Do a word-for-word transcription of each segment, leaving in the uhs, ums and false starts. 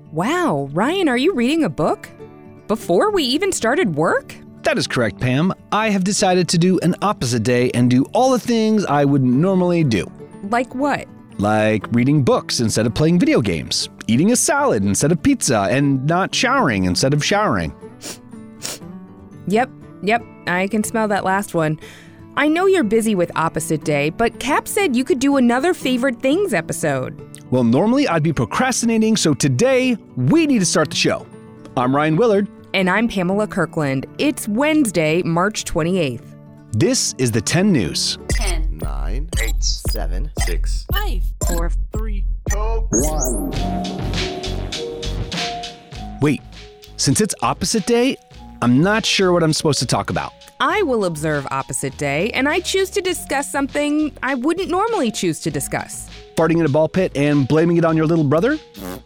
Wow, Ryan, are you reading a book? Before we even started work? That is correct, Pam. I have decided to do an opposite day and do all the things I would normally do. Like what? Like reading books instead of playing video games, eating a salad instead of pizza, and not showering instead of showering. Yep, yep, I can smell that last one. I know you're busy with opposite day, but Cap said you could do another Favorite Things episode. Well, normally I'd be procrastinating, so today we need to start the show. I'm Ryan Willard. And I'm Pamela Kirkland. It's Wednesday, March twenty-eighth. This is the ten News. ten, nine, eight, seven, six, five, four, three, two, one. Wait, since it's opposite day, I'm not sure what I'm supposed to talk about. I will observe opposite day, and I choose to discuss something I wouldn't normally choose to discuss. Farting in a ball pit and blaming it on your little brother?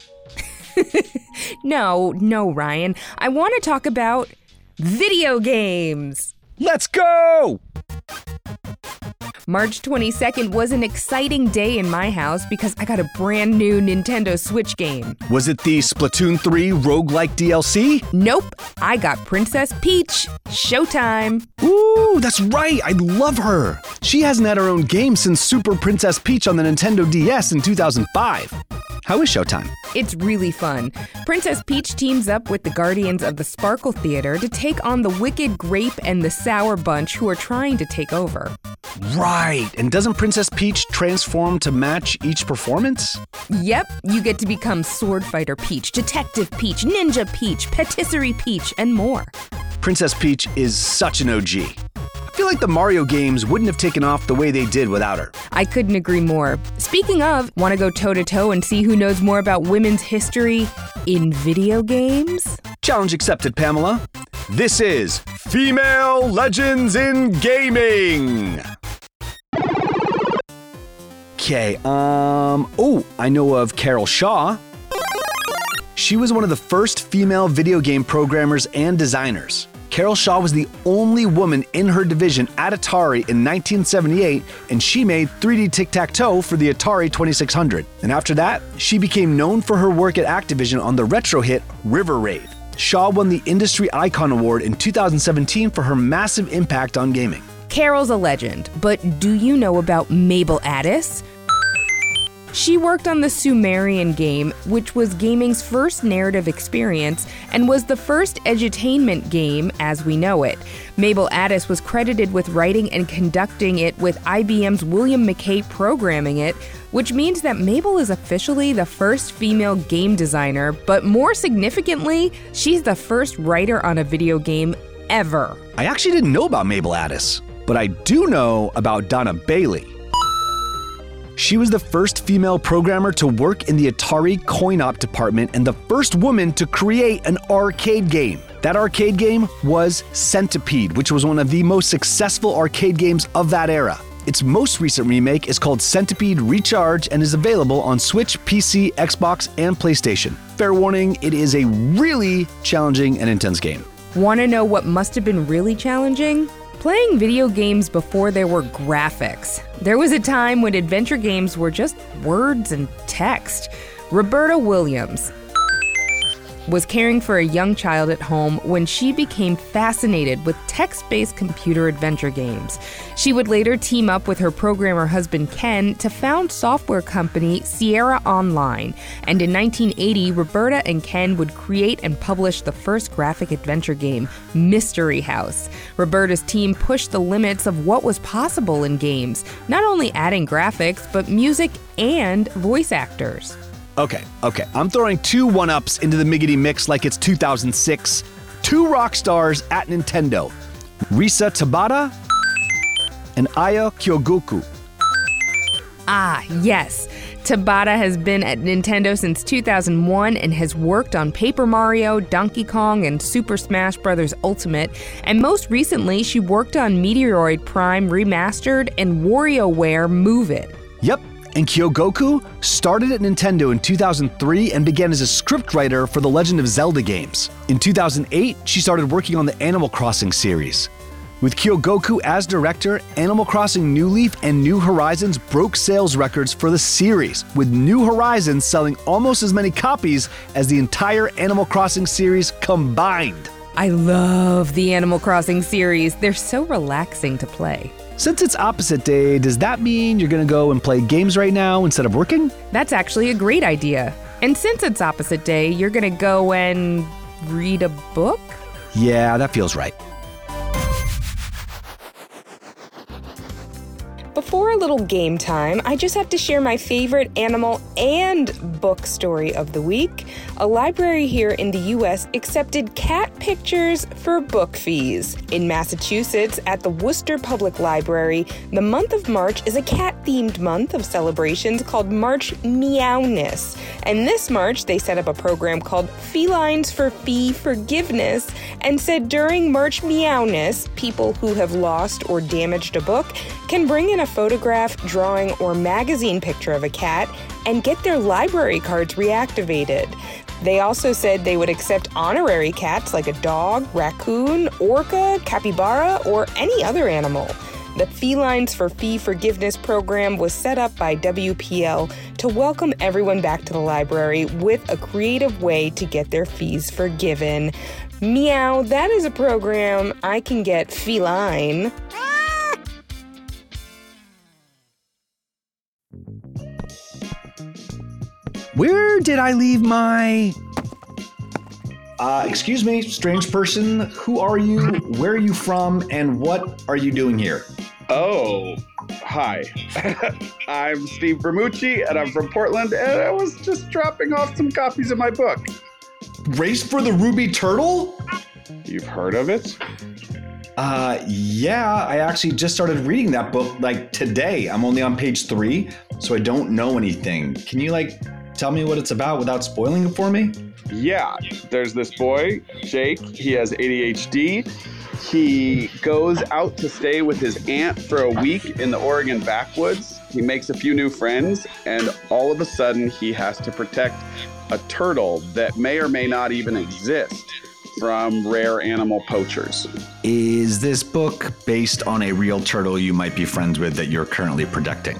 No, no, Ryan. I want to talk about video games. Let's go! March twenty-second was an exciting day in my house because I got a brand new Nintendo Switch game. Was it the Splatoon three roguelike D L C? Nope, I got Princess Peach. Showtime. Ooh, that's right, I love her. She hasn't had her own game since Super Princess Peach on the Nintendo D S in two thousand five. How is Showtime? It's really fun. Princess Peach teams up with the Guardians of the Sparkle Theater to take on the Wicked Grape and the Sour Bunch who are trying to take over. Right, and doesn't Princess Peach transform to match each performance? Yep, you get to become Sword Fighter Peach, Detective Peach, Ninja Peach, Patisserie Peach, and more. Princess Peach is such an O G. I feel like the Mario games wouldn't have taken off the way they did without her. I couldn't agree more. Speaking of, want to go toe-to-toe and see who knows more about women's history in video games? Challenge accepted, Pamela. This is Female Legends in Gaming. Okay, um, oh, I know of Carol Shaw. She was one of the first female video game programmers and designers. Carol Shaw was the only woman in her division at Atari in nineteen seventy-eight, and she made three D tic-tac-toe for the Atari twenty-six hundred. And after that, she became known for her work at Activision on the retro hit River Raid. Shaw won the Industry Icon Award in two thousand seventeen for her massive impact on gaming. Carol's a legend, but do you know about Mabel Addis? She worked on the Sumerian game, which was gaming's first narrative experience and was the first edutainment game as we know it. Mabel Addis was credited with writing and conducting it, with I B M's William McKay programming it, which means that Mabel is officially the first female game designer, but more significantly, she's the first writer on a video game ever. I actually didn't know about Mabel Addis, but I do know about Donna Bailey. She was the first female programmer to work in the Atari coin-op department and the first woman to create an arcade game. That arcade game was Centipede, which was one of the most successful arcade games of that era. Its most recent remake is called Centipede Recharge and is available on Switch, P C, Xbox, and PlayStation. Fair warning, it is a really challenging and intense game. Want to know what must have been really challenging? Playing video games before there were graphics. There was a time when adventure games were just words and text. Roberta Williams was caring for a young child at home when she became fascinated with text-based computer adventure games. She would later team up with her programmer husband Ken to found software company Sierra Online, and in nineteen eighty, Roberta and Ken would create and publish the first graphic adventure game, Mystery House. Roberta's team pushed the limits of what was possible in games, not only adding graphics, but music and voice actors. Okay, okay, I'm throwing two one-ups into the Miggity mix like it's two thousand six. Two rock stars at Nintendo, Risa Tabata and Aya Kyogoku. Ah, yes. Tabata has been at Nintendo since two thousand one and has worked on Paper Mario, Donkey Kong, and Super Smash Bros. Ultimate, and most recently she worked on Meteoroid Prime Remastered and WarioWare Move It. Yep. And Kyogoku started at Nintendo in two thousand three and began as a scriptwriter for the Legend of Zelda games. In two thousand eight, she started working on the Animal Crossing series. With Kyogoku as director, Animal Crossing New Leaf and New Horizons broke sales records for the series, with New Horizons selling almost as many copies as the entire Animal Crossing series combined. I love the Animal Crossing series. They're so relaxing to play. Since it's opposite day, does that mean you're gonna go and play games right now instead of working? That's actually a great idea. And since it's opposite day, you're gonna go and read a book? Yeah, that feels right. Before a little game time, I just have to share my favorite animal and book story of the week. A library here in the U S accepted cat pictures for book fees. In Massachusetts, at the Worcester Public Library, the month of March is a cat-themed month of celebrations called March Meowness. And this March, they set up a program called Felines for Fee Forgiveness and said during March Meowness, people who have lost or damaged a book can bring in a photograph, drawing, or magazine picture of a cat and get their library cards reactivated. They also said they would accept honorary cats like a dog, raccoon, orca, capybara, or any other animal. The Felines for Fee Forgiveness program was set up by W P L to welcome everyone back to the library with a creative way to get their fees forgiven. Meow, that is a program I can get feline. Where did I leave my... Uh, excuse me, strange person. Who are you? Where are you from? And what are you doing here? Oh, hi. I'm Steve Bramucci, and I'm from Portland, and I was just dropping off some copies of my book. Race for the Ruby Turtle? You've heard of it? Uh, yeah, I actually just started reading that book, like, today. I'm only on page three, so I don't know anything. Can you, like, tell me what it's about without spoiling it for me? Yeah, there's this boy, Jake. He has A D H D. He goes out to stay with his aunt for a week in the Oregon backwoods. He makes a few new friends, and all of a sudden he has to protect a turtle that may or may not even exist from rare animal poachers. Is this book based on a real turtle you might be friends with that you're currently protecting?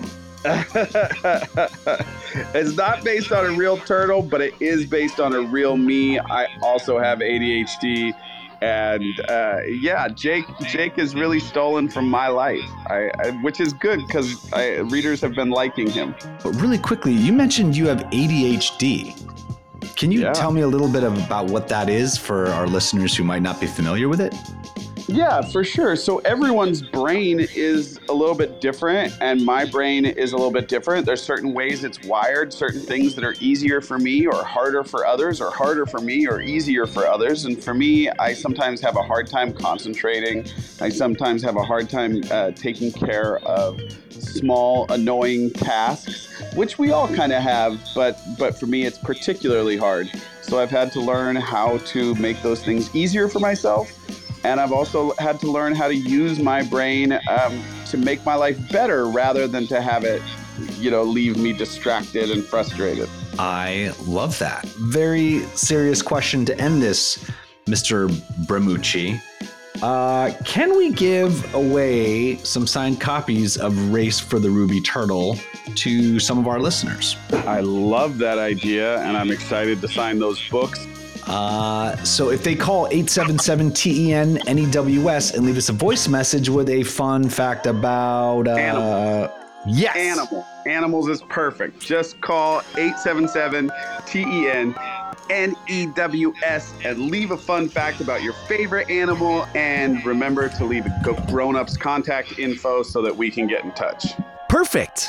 It's not based on a real turtle, but it is based on a real me. I also have A D H D. And uh, yeah, Jake Jake is really stolen from my life, I, I, which is good because readers have been liking him. But really quickly, you mentioned you have A D H D. Can you Yeah. tell me a little bit about what that is for our listeners who might not be familiar with it? Yeah, for sure. So everyone's brain is a little bit different, and my brain is a little bit different. There's certain ways it's wired, certain things that are easier for me or harder for others, or harder for me or easier for others. And for me, I sometimes have a hard time concentrating. I sometimes have a hard time uh, taking care of small, annoying tasks, which we all kind of have, but but for me, it's particularly hard. So I've had to learn how to make those things easier for myself. And I've also had to learn how to use my brain um, to make my life better rather than to have it, you know, leave me distracted and frustrated. I love that. Very serious question to end this, Mister Bramucci. Uh, can we give away some signed copies of Race for the Ruby Turtle to some of our listeners? I love that idea, and I'm excited to sign those books. Uh, so if they call eight seven seven T E N N E W S and leave us a voice message with a fun fact about... Uh, Animal. Yes. Animal. Animals is perfect. Just call eight seven seven T E N N E W S and leave a fun fact about your favorite animal. And remember to leave grown-ups contact info so that we can get in touch. Perfect.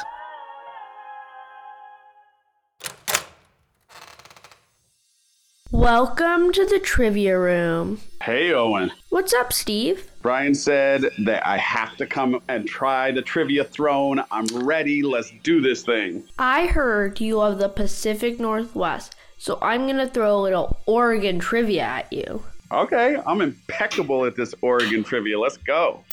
Welcome to the trivia room. Hey, Owen. What's up, Steve? Brian said that I have to come and try the trivia throne. I'm ready. Let's do this thing. I heard you love the Pacific Northwest, so I'm going to throw a little Oregon trivia at you. Okay, I'm impeccable at this Oregon trivia. Let's go.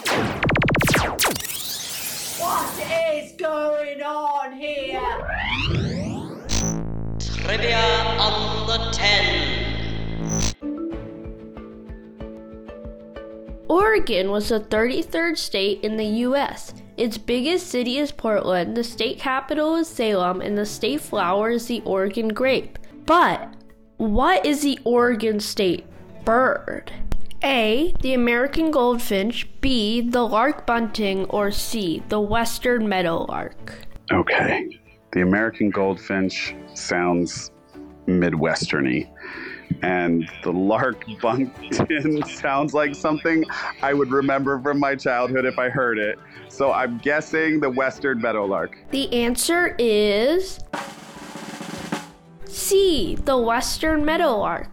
What is going on here? Trivia on the ten. Oregon was the thirty-third state in the U S Its biggest city is Portland, the state capital is Salem, and the state flower is the Oregon grape. But what is the Oregon state bird? A, the American goldfinch, B, the lark bunting, or C, the western meadowlark? Okay. The American goldfinch sounds Midwesterny. And the lark bunting sounds like something I would remember from my childhood if I heard it. So I'm guessing the western meadowlark. The answer is C, the western meadowlark.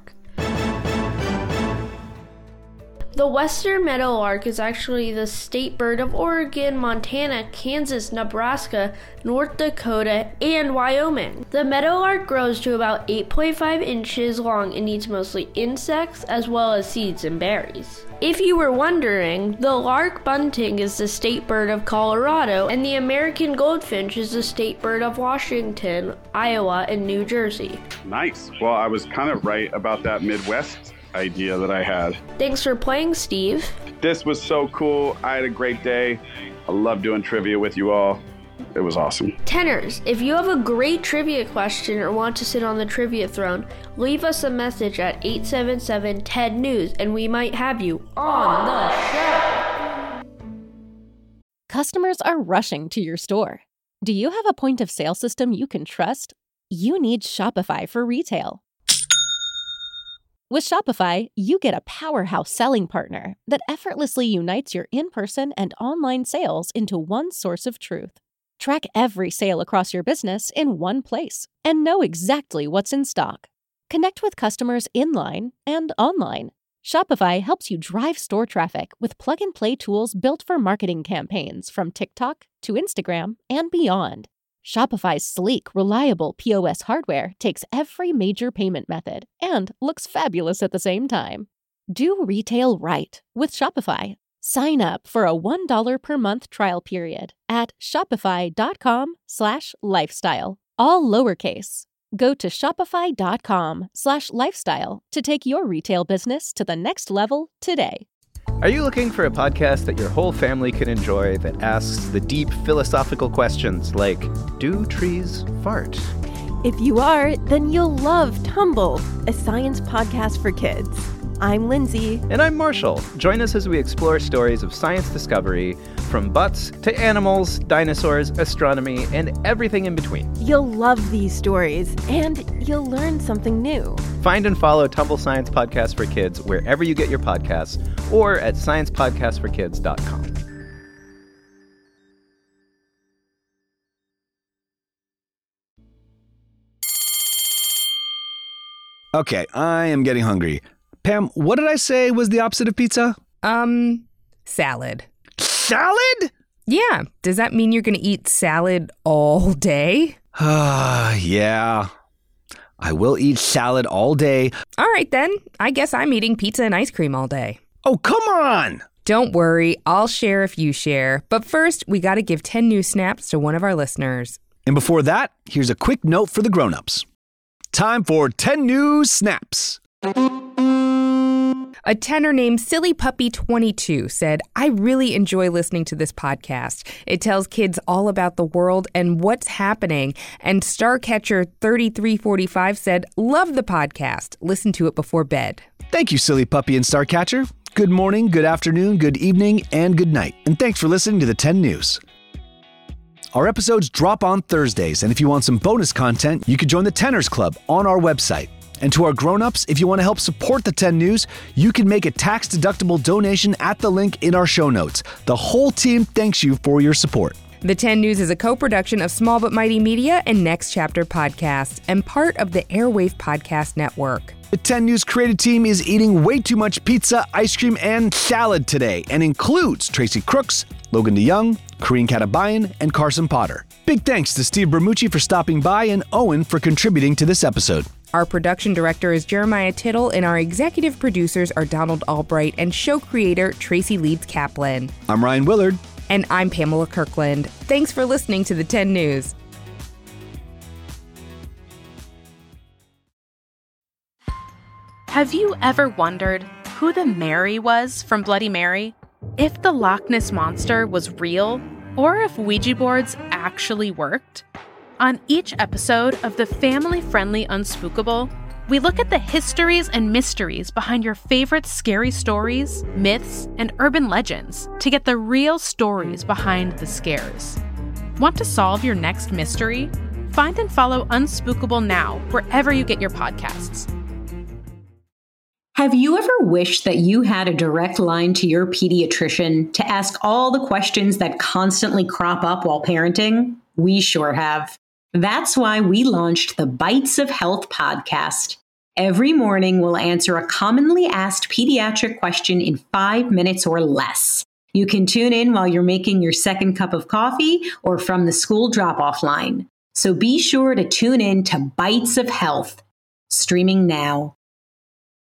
The western meadowlark is actually the state bird of Oregon, Montana, Kansas, Nebraska, North Dakota, and Wyoming. The meadowlark grows to about eight point five inches long and eats mostly insects as well as seeds and berries. If you were wondering, the lark bunting is the state bird of Colorado, and the American goldfinch is the state bird of Washington, Iowa, and New Jersey. Nice. Well, I was kind of right about that Midwest idea that I had. Thanks for playing, Steve. This was so cool. I had a great day. I love doing trivia with you all. It was awesome. Tenors, if you have a great trivia question or want to sit on the trivia throne, leave us a message at eight seven seven T E D News and we might have you on the show. Customers are rushing to your store. Do you have a point of sale system you can trust? You need Shopify for retail. With Shopify, you get a powerhouse selling partner that effortlessly unites your in-person and online sales into one source of truth. Track every sale across your business in one place and know exactly what's in stock. Connect with customers in-line and online. Shopify helps you drive store traffic with plug-and-play tools built for marketing campaigns from TikTok to Instagram and beyond. Shopify's sleek, reliable P O S hardware takes every major payment method and looks fabulous at the same time. Do retail right with Shopify. Sign up for a one dollar per month trial period at shopify.com slash lifestyle, all lowercase. Go to shopify.com slash lifestyle to take your retail business to the next level today. Are you looking for a podcast that your whole family can enjoy that asks the deep philosophical questions like, do trees fart? If you are, then you'll love Tumble, a science podcast for kids. I'm Lindsay. And I'm Marshall. Join us as we explore stories of science discovery, from butts to animals, dinosaurs, astronomy, and everything in between. You'll love these stories, and you'll learn something new. Find and follow Tumble Science Podcast for Kids wherever you get your podcasts, or at science podcast for kids dot com. Okay, I am getting hungry. Pam, what did I say was the opposite of pizza? Um, salad. Salad? Yeah. Does that mean you're going to eat salad all day? Ah, yeah. I will eat salad all day. All right, then. I guess I'm eating pizza and ice cream all day. Oh, come on! Don't worry. I'll share if you share. But first, we got to give ten new snaps to one of our listeners. And before that, here's a quick note for the grown-ups. Time for ten new snaps. A tenor named Silly Puppy twenty-two said, I really enjoy listening to this podcast. It tells kids all about the world and what's happening. And Starcatcher thirty-three forty-five said, love the podcast. Listen to it before bed. Thank you, Silly Puppy and Starcatcher. Good morning, good afternoon, good evening, and good night. And thanks for listening to the ten News. Our episodes drop on Thursdays, and if you want some bonus content, you can join the Tenors Club on our website. And to our grown-ups, if you want to help support the ten News, you can make a tax-deductible donation at the link in our show notes. The whole team thanks you for your support. The ten News is a co-production of Small But Mighty Media and Next Chapter Podcasts and part of the Airwave Podcast Network. The ten News creative team is eating way too much pizza, ice cream, and salad today and includes Tracy Crooks, Logan DeYoung, Karine Katabayan, and Carson Potter. Big thanks to Steve Bermucci for stopping by and Owen for contributing to this episode. Our production director is Jeremiah Tittle, and our executive producers are Donald Albright and show creator Tracy Leeds Kaplan. I'm Ryan Willard. And I'm Pamela Kirkland. Thanks for listening to the ten News. Have you ever wondered who the Mary was from Bloody Mary, if the Loch Ness Monster was real, or if Ouija boards actually worked? On each episode of the family-friendly Unspookable, we look at the histories and mysteries behind your favorite scary stories, myths, and urban legends to get the real stories behind the scares. Want to solve your next mystery? Find and follow Unspookable now, wherever you get your podcasts. Have you ever wished that you had a direct line to your pediatrician to ask all the questions that constantly crop up while parenting? We sure have. That's why we launched the Bites of Health podcast. Every morning, we'll answer a commonly asked pediatric question in five minutes or less. You can tune in while you're making your second cup of coffee or from the school drop-off line. So be sure to tune in to Bites of Health, streaming now.